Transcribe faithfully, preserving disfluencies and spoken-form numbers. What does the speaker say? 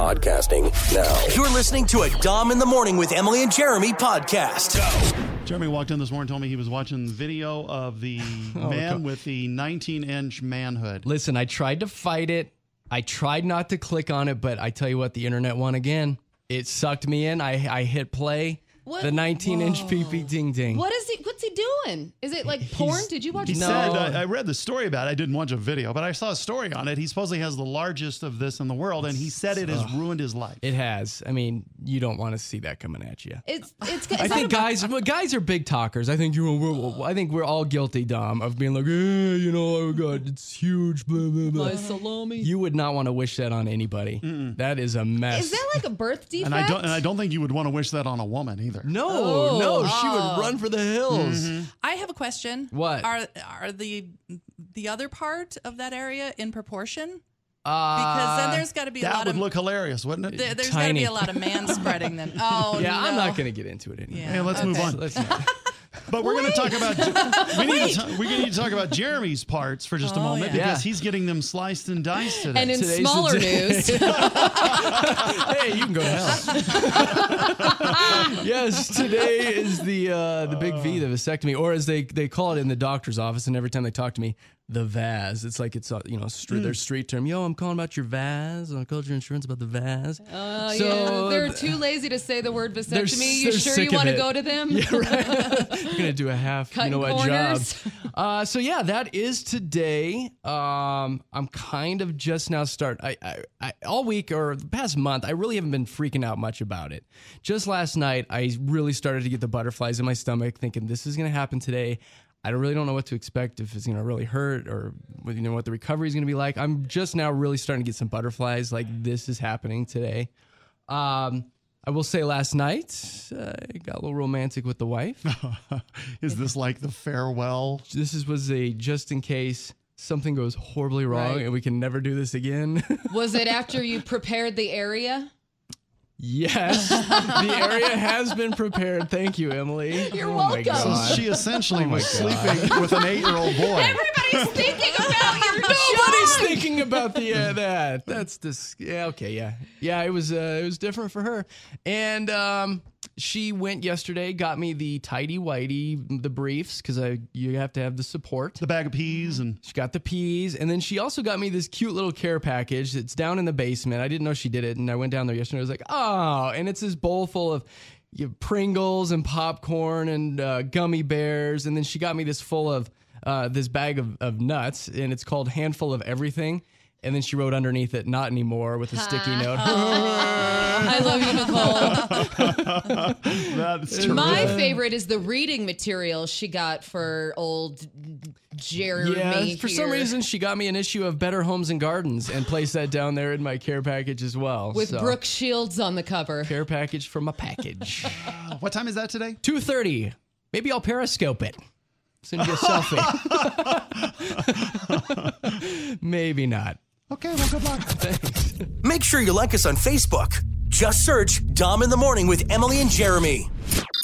podcasting now. You're listening to a Dom in the Morning with Emily and Jeremy podcast. Go. Jeremy walked in this morning and told me he was watching video of the oh, man God. with the nineteen-inch manhood. Listen, I tried to fight it. I tried not to click on it, but I tell you what, the internet won again. It sucked me in. I I hit play. What? The nineteen-inch pee-pee ding-ding. What is he? What's he doing? Is it like porn? Did you watch? He it? said, No. uh, I read the story about it. I didn't watch a video, but I saw a story on it. He supposedly has the largest of this in the world, and he said it has Ugh. ruined his life. It has. I mean, you don't want to see that coming at you. It's it's. I think guys, well, guys are big talkers. I think you. We're, I think we're all guilty, Dom, of being like, hey, you know, oh God, it's huge. Blah, blah, blah. My salami. You would not want to wish that on anybody. Mm-mm. That is a mess. Is that like a birth defect? And I don't. And I don't think you would want to wish that on a woman either. No, Oh. no, she Oh. would run for the hills. Mm-hmm. I have a question. What? Are are the the other part of that area in proportion? Uh, Because then there's got to be a That lot would of look hilarious, wouldn't it? there, there's got to Tiny. be a lot of man spreading then. Oh yeah, no. I'm not going to get into it anymore. Yeah. Hey, let's move Okay. on. Let's not. But we're going to talk about we need to, ta- we need to talk about Jeremy's parts for just a Oh, moment yeah. because Yeah. he's getting them sliced and diced today. And in Today's the smaller day. news, Hey, you can go to hell. Yes, today is the uh, the big V, the vasectomy, or as they, they call it in the doctor's office, and every time they talk to me, the V A S. It's like it's uh, you know street, their street term. Yo, I'm calling about your V A S. I called your insurance about the V A S. uh, So, yeah, they're uh, too lazy to say the word They're, vasectomy. You they're sure sick you of want to it. go to them? Yeah, right. You're gonna do a half, Cutting you know what, corners. job. Uh, so yeah, that is today. Um, I'm kind of just now start. I, I, I all week or the past month, I really haven't been freaking out much about it. Just last night, I really started to get the butterflies in my stomach, thinking this is gonna happen today. I don't really don't know what to expect, if it's gonna really hurt or you know what the recovery is gonna be like. I'm just now really starting to get some butterflies. Like this is happening today. Um, I will say last night, uh, I got a little romantic with the wife. Is this like the farewell? This is, was a just in case something goes horribly wrong Right. and we can never do this again. Was it after you prepared the area? Yes, the area has been prepared. Thank you, Emily. You're Oh my welcome. So God. she essentially Oh my was God. sleeping with an eight-year-old boy. Everybody's thinking about your Nobody's child. thinking about the uh, that. That's this. Yeah. Okay. Yeah. Yeah. It was. Uh, it was different for her, and um, she went yesterday. Got me the tidy whitey, the briefs, because I you have to have the support. The bag of peas and She got the peas, and then she also got me this cute little care package. It's down in the basement. I didn't know she did it, and I went down there yesterday. I was like, oh, and it's this bowl full of you know, Pringles and popcorn and uh, gummy bears, and then she got me this full of uh, this bag of, of nuts, and it's called Handful of Everything. And then she wrote underneath it, "Not anymore," with a sticky note. I love you, Nicole. that's terrific. My favorite is the reading material she got for old Jeremy. Yeah, for some here. reason she got me an issue of Better Homes and Gardens and placed that down there in my care package as well. with So, Brooke Shields on the cover. care package from a package. What time is that today? two thirty. Maybe I'll periscope it. Send you a selfie. Maybe not. Okay, well, good luck. Thanks. Make sure you like us on Facebook. Just search Dom in the Morning with Emily and Jeremy.